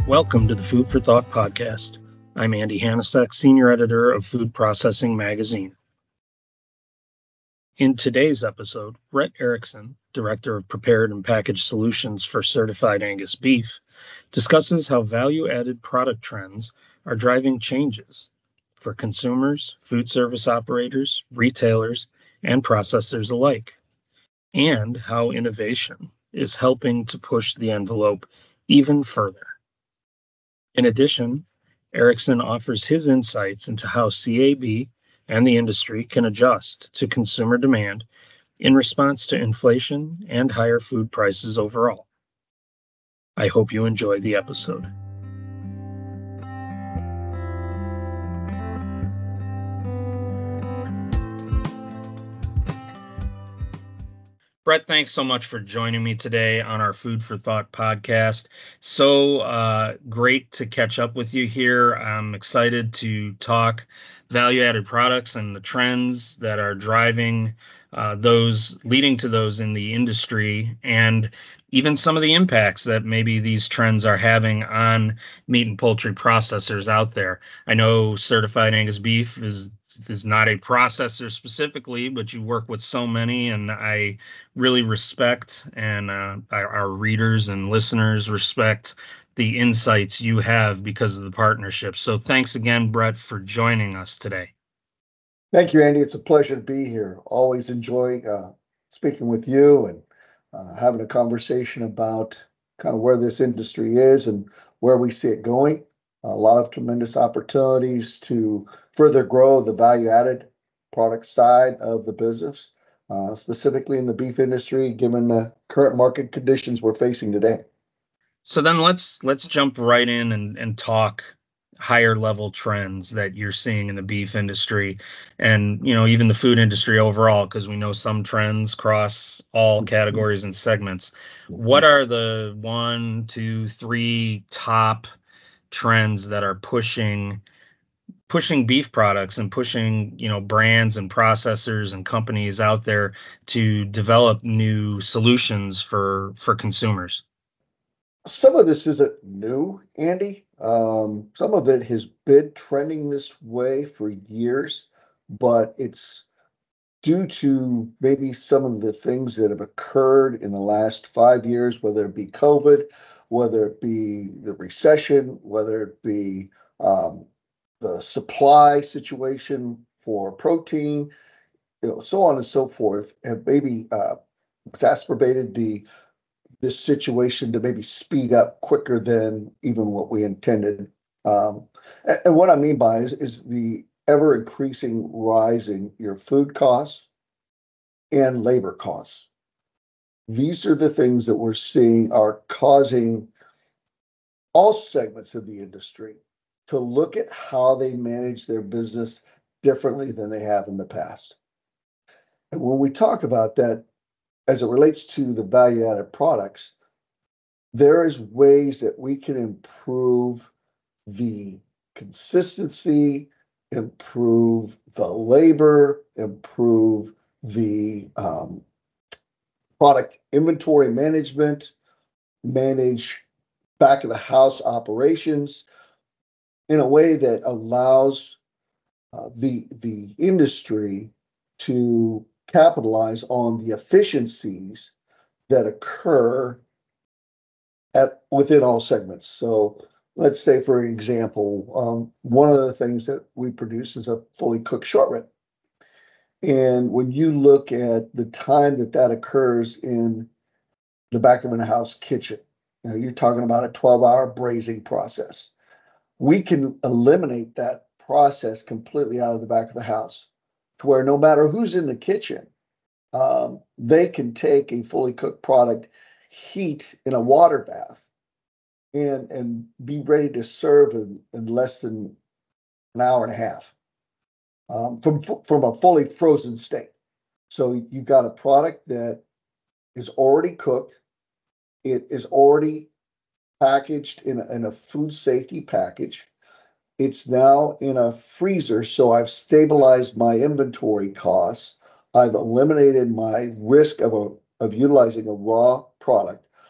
Welcome to the Food for Thought podcast. I'm Andy Hanasek, Senior Editor of Food Processing Magazine. In today's episode, Brett Erickson, Director of Prepared and Packaged Solutions for Certified Angus Beef, discusses how value-added product trends are driving changes for consumers, food service operators, retailers, and processors alike, and how innovation is helping to push the envelope even further. In addition, Erickson offers his insights into how CAB and the industry can adjust to consumer demand in response to inflation and higher food prices overall. I hope you enjoy the episode. Brett, thanks so much for joining me today on our Food for Thought podcast. So great to catch up with you here. I'm excited to talk value-added products and the trends that are driving those, leading to those in the industry, and even some of the impacts that maybe these trends are having on meat and poultry processors out there. I know Certified Angus Beef is not a processor specifically, but you work with so many, and I really respect, and our readers and listeners respect the insights you have because of the partnership. So thanks again, Brett, for joining us today. Thank you, Andy. It's a pleasure to be here. Always enjoy speaking with you and having a conversation about kind of where this industry is and where we see it going. A lot of tremendous opportunities to further grow the value-added product side of the business, specifically in the beef industry, given the current market conditions we're facing today. So then let's jump right in and talk higher level trends that you're seeing in the beef industry and, even the food industry overall, because we know some trends cross all categories and segments. What are the 1, 2, 3 top trends that are pushing beef products and pushing, brands and processors and companies out there to develop new solutions for consumers? Some of this isn't new, Andy. Some of it has been trending this way for years, but it's due to maybe some of the things that have occurred in the last 5 years, whether it be COVID, whether it be the recession, whether it be the supply situation for protein, so on and so forth, have maybe exacerbated this situation to maybe speed up quicker than even what we intended. And what I mean by is the ever increasing rise in your food costs and labor costs. These are the things that we're seeing are causing all segments of the industry to look at how they manage their business differently than they have in the past. And when we talk about that, as it relates to the value-added products, there is ways that we can improve the consistency, improve the labor, improve the product inventory management, manage back of the house operations in a way that allows the industry to capitalize on the efficiencies that occur within all segments. So let's say, for example, one of the things that we produce is a fully cooked short rib. And when you look at the time that occurs in the back of a house kitchen, you're talking about a 12-hour braising process. We can eliminate that process completely out of the back of the house to where no matter who's in the kitchen, they can take a fully cooked product, heat in a water bath, and be ready to serve in less than an hour and a half from a fully frozen state. So you've got a product that is already cooked. It is already packaged in a food safety package. It's now in a freezer, so I've stabilized my inventory costs. I've eliminated my risk of utilizing a raw product.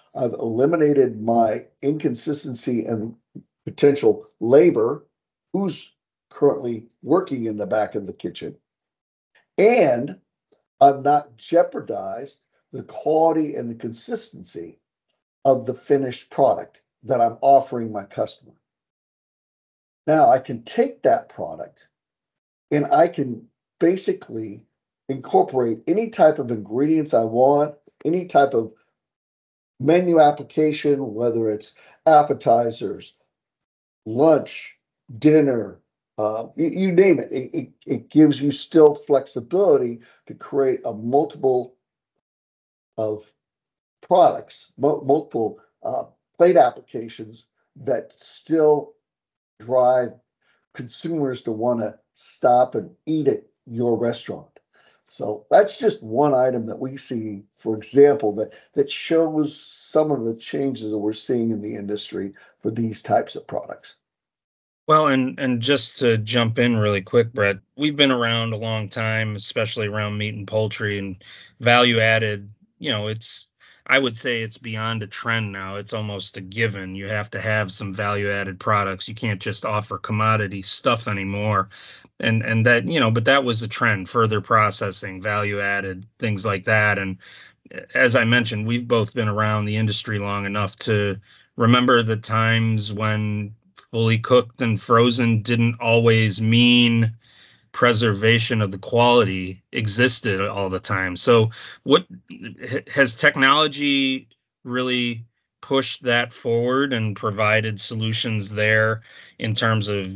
I've eliminated my inconsistency and potential labor, who's currently working in the back of the kitchen, and I've not jeopardized the quality and the consistency of the finished product that I'm offering my customer. Now I can take that product and I can basically incorporate any type of ingredients I want, any type of menu application, whether it's appetizers, lunch, dinner, you name it. It gives you still flexibility to create a multiple of products, multiple plate applications that still drive consumers to want to stop and eat at your restaurant. So that's just one item that we see, for example, that shows some of the changes that we're seeing in the industry for these types of products. Well, and just to jump in really quick, Brett, we've been around a long time, especially around meat and poultry and value added. I would say it's beyond a trend now. It's almost a given. You have to have some value added products. You can't just offer commodity stuff anymore. And that, but that was a trend, further processing, value added, things like that. And as I mentioned, we've both been around the industry long enough to remember the times when fully cooked and frozen didn't always mean preservation of the quality existed all the time. So what has technology really pushed that forward and provided solutions there in terms of,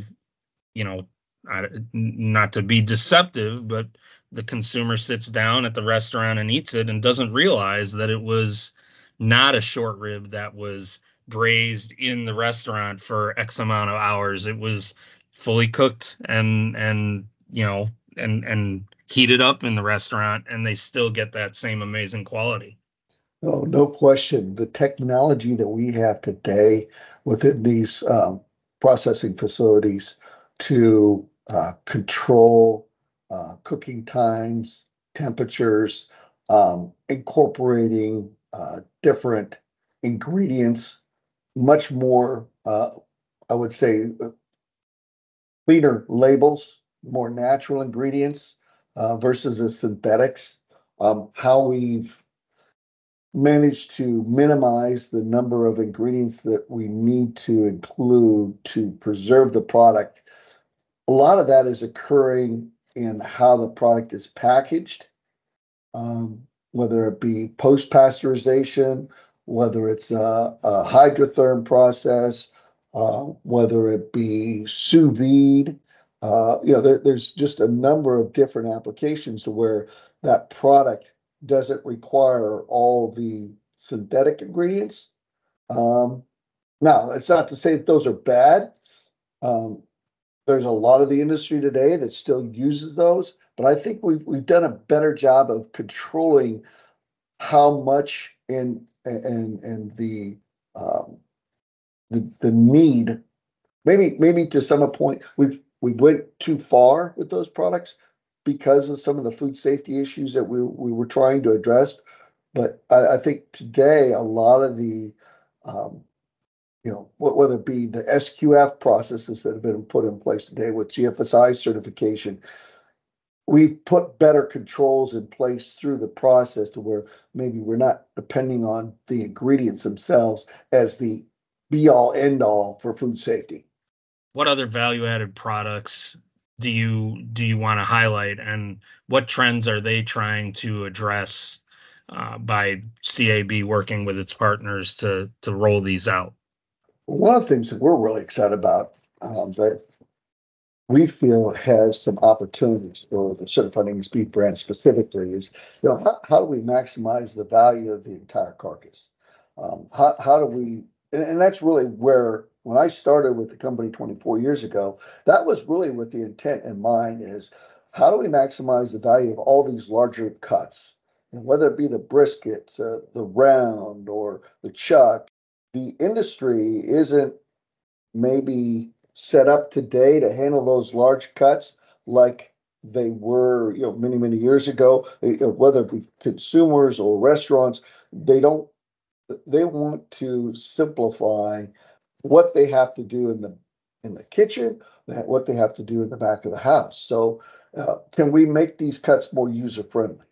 not to be deceptive, but the consumer sits down at the restaurant and eats it and doesn't realize that it was not a short rib that was braised in the restaurant for X amount of hours. It was fully cooked and heated up in the restaurant, and they still get that same amazing quality. Oh, no question. The technology that we have today within these processing facilities to control cooking times, temperatures, incorporating different ingredients, much more, I would say, cleaner labels, more natural ingredients versus the synthetics. How we've managed to minimize the number of ingredients that we need to include to preserve the product. A lot of that is occurring in how the product is packaged, whether it be post-pasteurization, whether it's a hydrotherm process, whether it be sous vide. There's just a number of different applications to where that product doesn't require all the synthetic ingredients. Now, it's not to say that those are bad. There's a lot of the industry today that still uses those, but I think we've done a better job of controlling how much and the need. Maybe to some point we went too far with those products because of some of the food safety issues that we were trying to address. But I think today a lot of the whether it be the SQF processes that have been put in place today with GFSI certification, we put better controls in place through the process to where maybe we're not depending on the ingredients themselves as the be all end all for food safety. What other value added products do you want to highlight, and what trends are they trying to address by CAB working with its partners to roll these out? One of the things that we're really excited about that we feel has some opportunities for the Certified Angus Beef brand specifically is, how do we maximize the value of the entire carcass? How do we, and that's really where, when I started with the company 24 years ago, that was really with the intent in mind is, how do we maximize the value of all these larger cuts? And whether it be the brisket, the round, or the chuck, the industry isn't maybe set up today to handle those large cuts like they were, many, many years ago. Whether it be consumers or restaurants, they don't they want to simplify what they have to do in the kitchen, what they have to do in the back of the house. So, can we make these cuts more user friendly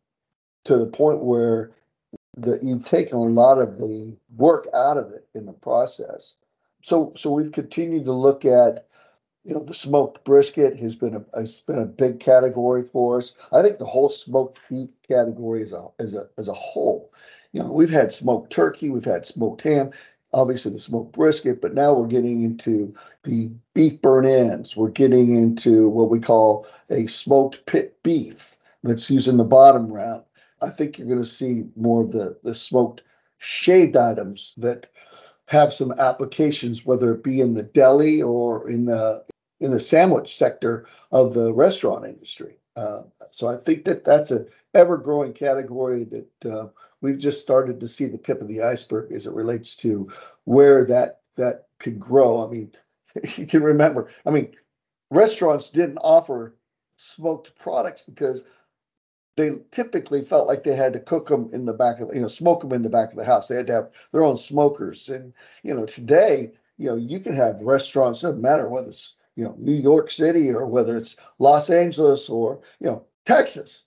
to the point where you've taken a lot of the work out of it in the process? So we've continued to look at, the smoked brisket has been a big category for us. I think the whole smoked beef category as a whole. We've had smoked turkey, we've had smoked ham, obviously the smoked brisket, but now we're getting into the beef burn ends. We're getting into what we call a smoked pit beef that's using the bottom round. I think you're going to see more of the smoked shaved items that have some applications, whether it be in the deli or in the sandwich sector of the restaurant industry. So I think that's an ever-growing category that we've just started to see the tip of the iceberg as it relates to where that could grow. I mean, you can remember, restaurants didn't offer smoked products because they typically felt like they had to cook them in the back of, smoke them in the back of the house. They had to have their own smokers. And, today, you can have restaurants, doesn't matter whether it's, New York City or whether it's Los Angeles or, Texas,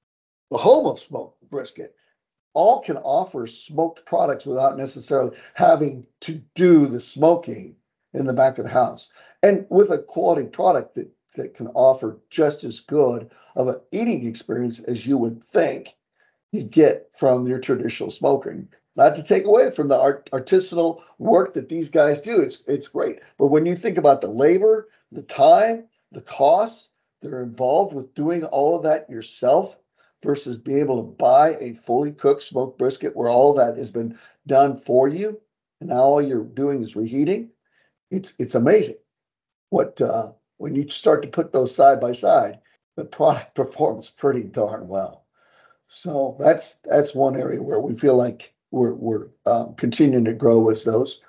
the home of smoked brisket, all can offer smoked products without necessarily having to do the smoking in the back of the house. And with a quality product that can offer just as good of an eating experience as you would think you get from your traditional smoking. Not to take away from the artisanal work that these guys do, it's great. But when you think about the labor, the time, the costs that are involved with doing all of that yourself versus being able to buy a fully cooked smoked brisket where all that has been done for you, and now all you're doing is reheating, it's amazing what when you start to put those side by side, the product performs pretty darn well. So that's one area where we feel like we're continuing to grow as those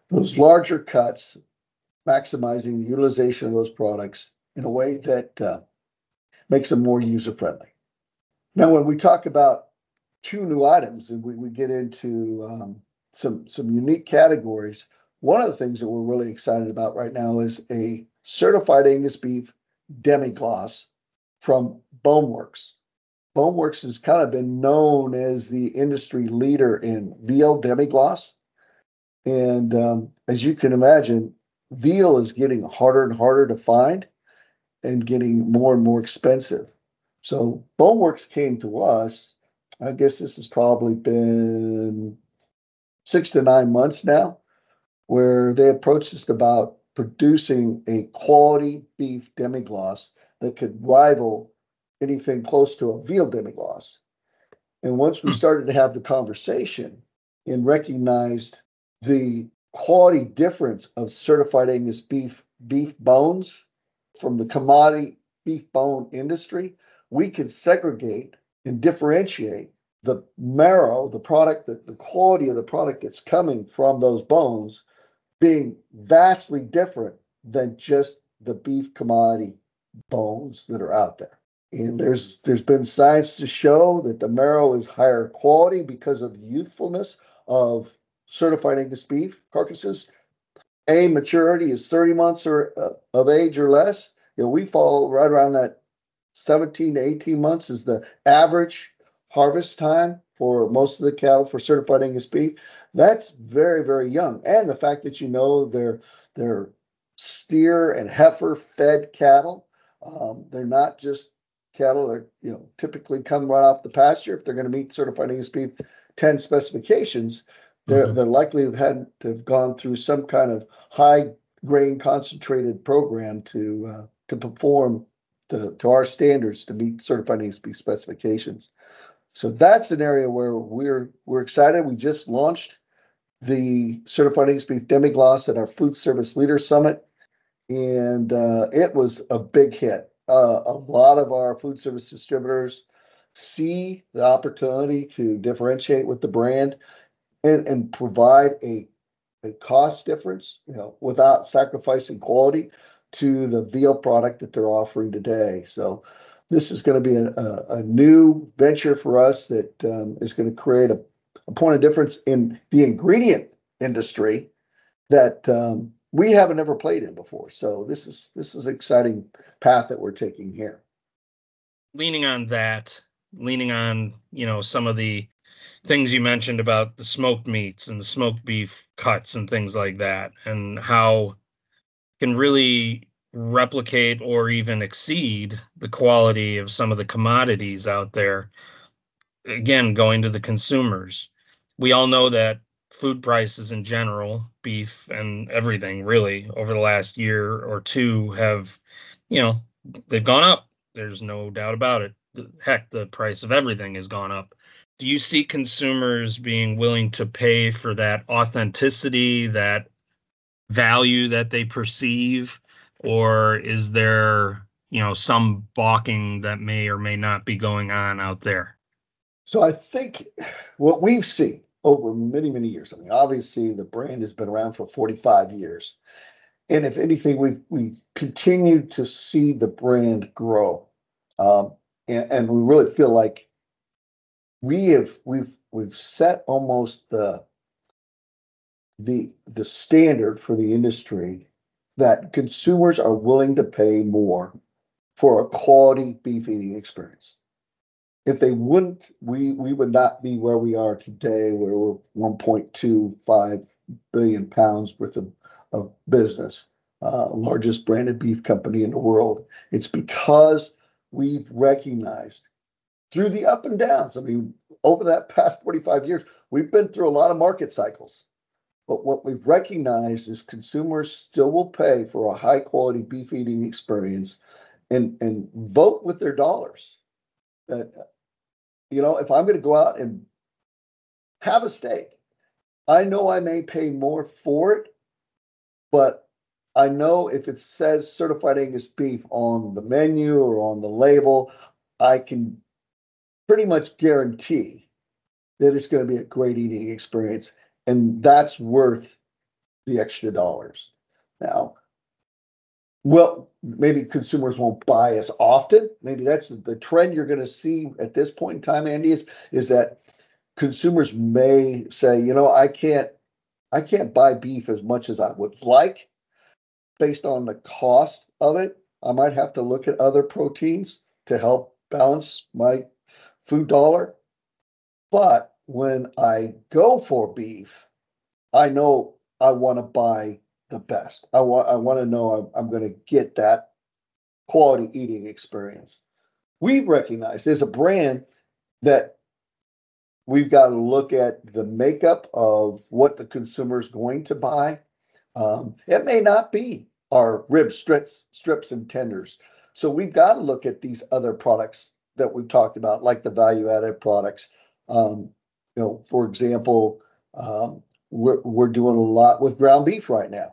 larger cuts, maximizing the utilization of those products in a way that makes them more user friendly. Now, when we talk about two new items and we get into some unique categories, one of the things that we're really excited about right now is a certified Angus beef demi-glace from Boneworks. Boneworks has kind of been known as the industry leader in veal demi-glace. And as you can imagine, veal is getting harder and harder to find and getting more and more expensive. So Boneworks came to us, I guess this has probably been 6 to 9 months now, where they approached us about producing a quality beef demi-glace that could rival anything close to a veal demi-glace. And once we started to have the conversation and recognized the quality difference of certified Angus beef bones from the commodity beef bone industry, we could segregate and differentiate the marrow, the product, the quality of the product that's coming from those bones being vastly different than just the beef commodity bones that are out there. And there's been science to show that the marrow is higher quality because of the youthfulness of certified Angus beef carcasses. Maturity is 30 months of age or less. We fall right around that 17 to 18 months is the average harvest time for most of the cattle for certified Angus beef. That's very, very young. And the fact that they're steer and heifer fed cattle. They're not just cattle that typically come right off the pasture. If they're going to meet certified Angus beef 10 specifications, they're likely to have gone through some kind of high grain concentrated program to perform to our standards to meet certified Angus beef specifications. So that's an area where we're excited. We just launched the certified Angus beef demi-glace at our Food Service Leader Summit, and it was a big hit. A lot of our food service distributors see the opportunity to differentiate with the brand and provide a cost difference, without sacrificing quality to the veal product that they're offering today. So this is going to be a new venture for us that is going to create a point of difference in the ingredient industry that we haven't ever played in before. So this is an exciting path that we're taking here. Leaning on that, leaning on, some of the things you mentioned about the smoked meats and the smoked beef cuts and things like that, and how can really replicate or even exceed the quality of some of the commodities out there. Again, going to the consumers. We all know that food prices in general, beef and everything really, over the last year or two have, they've gone up. There's no doubt about it. Heck, the price of everything has gone up. Do you see consumers being willing to pay for that authenticity, that value that they perceive, or is there, some balking that may or may not be going on out there? So I think what we've seen over many, many years, I mean, obviously the brand has been around for 45 years. And if anything, we continue to see the brand grow. And we really feel like we've set almost the standard for the industry that consumers are willing to pay more for a quality beef eating experience. If they wouldn't, we would not be where we are today, where we're 1.25 billion pounds worth of business, largest branded beef company in the world. It's because we've recognized through the up and downs. I mean, over that past 45 years, we've been through a lot of market cycles. But what we've recognized is consumers still will pay for a high quality beef eating experience and vote with their dollars. That, if I'm going to go out and have a steak, I know I may pay more for it, but I know if it says certified Angus beef on the menu or on the label, I can pretty much guarantee that it's going to be a great eating experience. And that's worth the extra dollars. Now, well, maybe consumers won't buy as often. Maybe that's the trend you're going to see at this point in time, Andy, is that consumers may say, I can't buy beef as much as I would like based on the cost of it. I might have to look at other proteins to help balance my food dollar. But when I go for beef, I know I want to buy the best. I want to know I'm going to get that quality eating experience. We've recognized as a brand that we've got to look at the makeup of what the consumer is going to buy. It may not be our rib strips and tenders. So we've got to look at these other products that we've talked about, like the value-added products. For example, we're doing a lot with ground beef right now.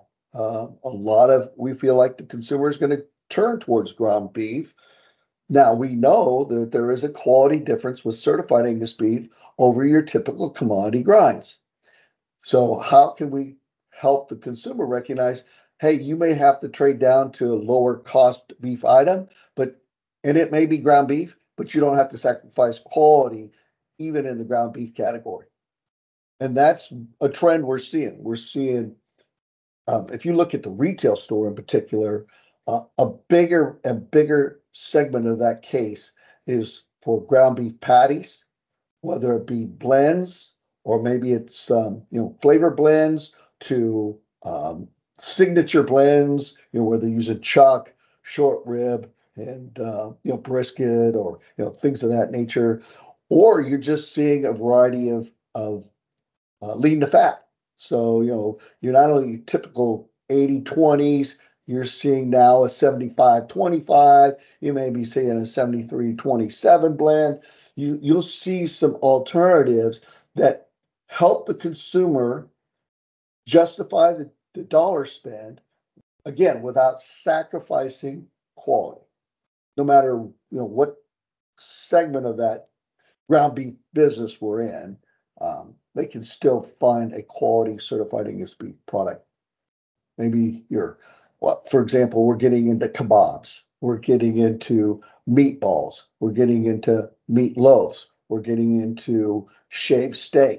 We feel like the consumer is going to turn towards ground beef. Now we know that there is a quality difference with certified Angus beef over your typical commodity grinds. So how can we help the consumer recognize, hey, you may have to trade down to a lower cost beef item, and it may be ground beef, but you don't have to sacrifice quality even in the ground beef category. And that's a trend we're seeing. We're seeing, if you look at the retail store in particular, a bigger and bigger segment of that case is for ground beef patties, whether it be blends or maybe it's flavor blends to signature blends, where they use a chuck, short rib, and brisket or things of that nature, or you're just seeing a variety of lean to fat. So you're not only typical 80-20s, you're seeing now a 75-25. You may be seeing a 73-27 blend. You'll see some alternatives that help the consumer justify the dollar spend, again, without sacrificing quality. No matter what segment of that ground beef business we're in, they can still find a quality certified Angus beef product. Maybe for example, we're getting into kebabs, we're getting into meatballs, we're getting into meatloafs, we're getting into shaved steak.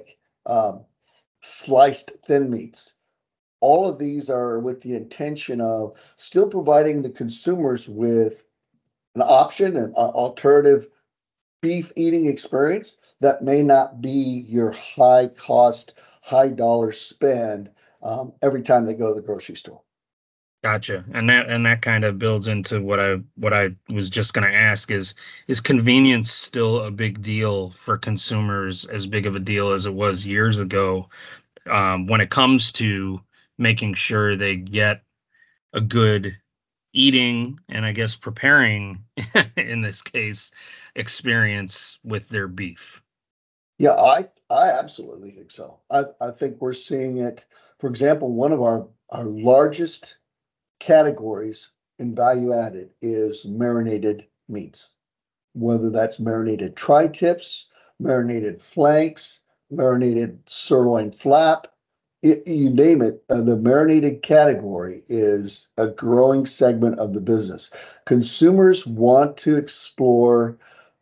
um, sliced thin meats. All of these are with the intention of still providing the consumers with an option, an alternative beef eating experience that may not be your high cost, high dollar spend every time they go to the grocery store. Gotcha. And that kind of builds into what I was just going to ask is convenience still a big deal for consumers, as big of a deal as it was years ago, when it comes to making sure they get a good eating and I guess preparing in this case experience with their beef. Yeah, I absolutely think so. I think we're seeing it. For example, one of our largest categories in value added is marinated meats, whether that's marinated tri-tips, marinated flanks, marinated sirloin flap, you name it. The marinated category is a growing segment of the business. Consumers want to explore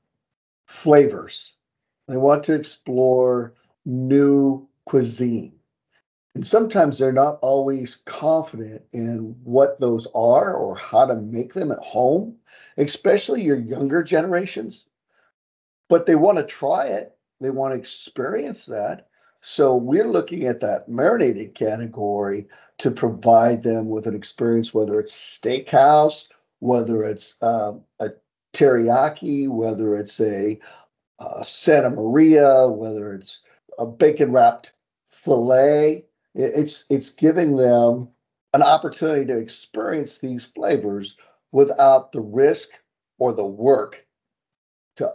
flavors. They want to explore new cuisine. And sometimes they're not always confident in what those are or how to make them at home, especially your younger generations. But they want to try it, they want to experience that. So we're looking at that marinated category to provide them with an experience, whether it's steakhouse, whether it's a teriyaki, whether it's a Santa Maria, whether it's a bacon wrapped filet. It's giving them an opportunity to experience these flavors without the risk or the work to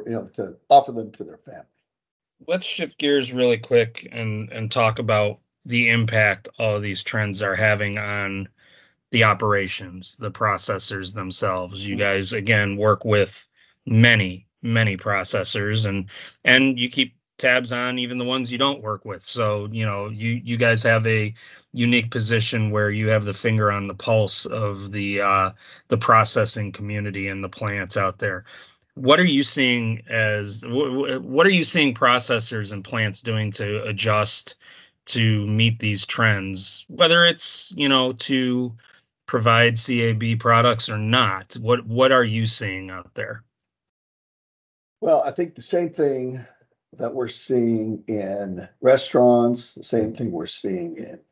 offer them to their family. Let's shift gears really quick and talk about the impact all of these trends are having on the operations, the processors themselves. You guys again work with many processors and you keep tabs on even the ones you don't work with. So, you guys have a unique position where you have the finger on the pulse of the processing community and the plants out there. What are you seeing processors and plants doing to adjust to meet these trends, whether it's, to provide CAB products or not? What are you seeing out there? Well, I think the same thing that we're seeing in restaurants, the same thing we're seeing in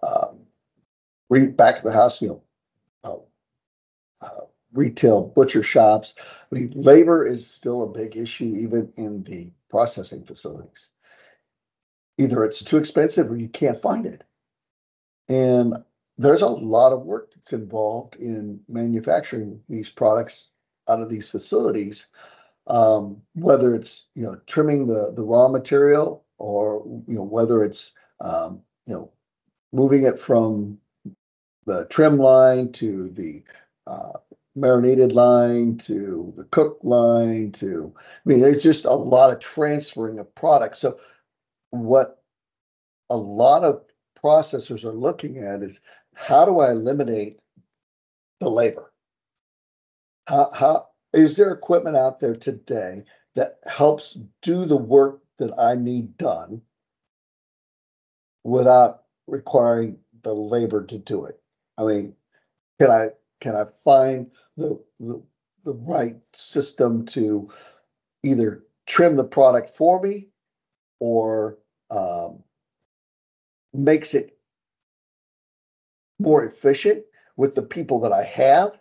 back of the house, uh, retail butcher shops. I mean, labor is still a big issue, even in the processing facilities. Either it's too expensive or you can't find it. And there's a lot of work that's involved in manufacturing these products out of these facilities, whether it's trimming the raw material or whether it's moving it from the trim line to the marinated line to the cooked line there's just a lot of transferring of products. So what a lot of processors are looking at is, how do I eliminate the labor? How is there equipment out there today that helps do the work that I need done without requiring the labor to do it? I mean, can I find the right system to either trim the product for me or makes it more efficient with the people that I have?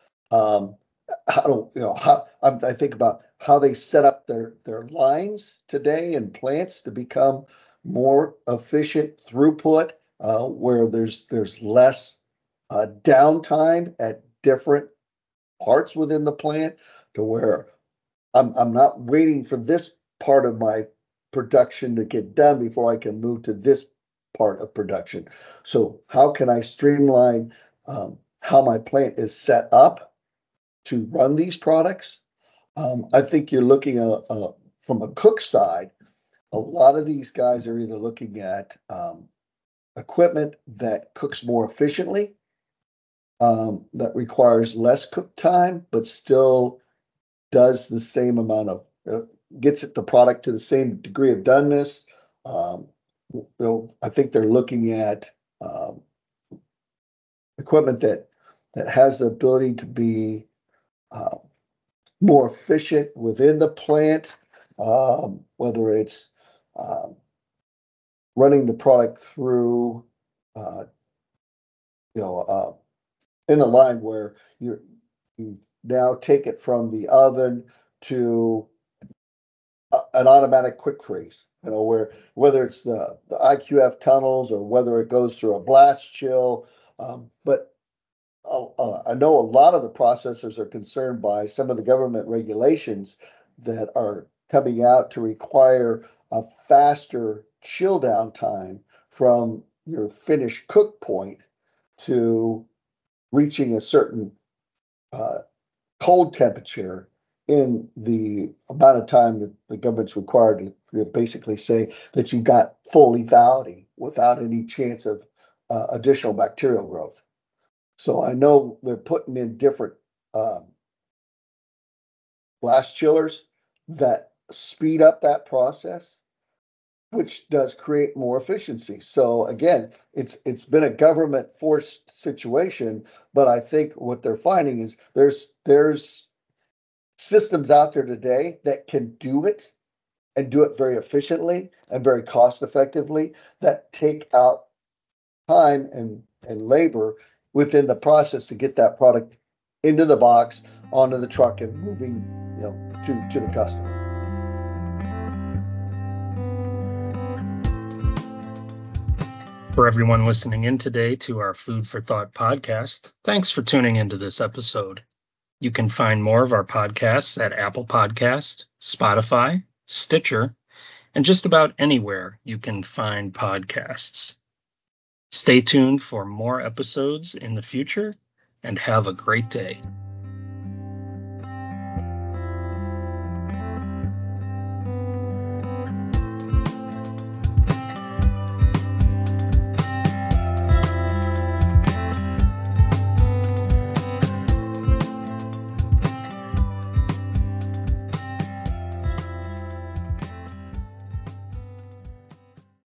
I think about how they set up their lines today in plants to become more efficient throughput, where there's less downtime at different parts within the plant, to where I'm not waiting for this part of my production to get done before I can move to this part of production. So how can I streamline how my plant is set up to run these products? I think you're looking from a cook side. A lot of these guys are either looking at equipment that cooks more efficiently, that requires less cook time, but still does the same amount of gets it the product to the same degree of doneness, I think they're looking at equipment that has the ability to be more efficient within the plant, whether it's running the product through, in a line where you now take it from the oven to an automatic quick freeze. Where whether it's the IQF tunnels or whether it goes through a blast chill, but I know a lot of the processors are concerned by some of the government regulations that are coming out to require a faster chill down time from your finished cook point to reaching a certain cold temperature in the amount of time that the government's required to basically say that you've got full lethality without any chance of additional bacterial growth. So I know they're putting in different blast chillers that speed up that process, which does create more efficiency. So again, it's been a government forced situation, but I think what they're finding is there's systems out there today that can do it and do it very efficiently and very cost effectively, that take out time and labor within the process to get that product into the box, onto the truck, and moving to the customer. For everyone listening in today to our Food for Thought podcast, thanks for tuning into this episode. You can find more of our podcasts at Apple Podcast, Spotify, Stitcher, and just about anywhere you can find podcasts. Stay tuned for more episodes in the future, and have a great day.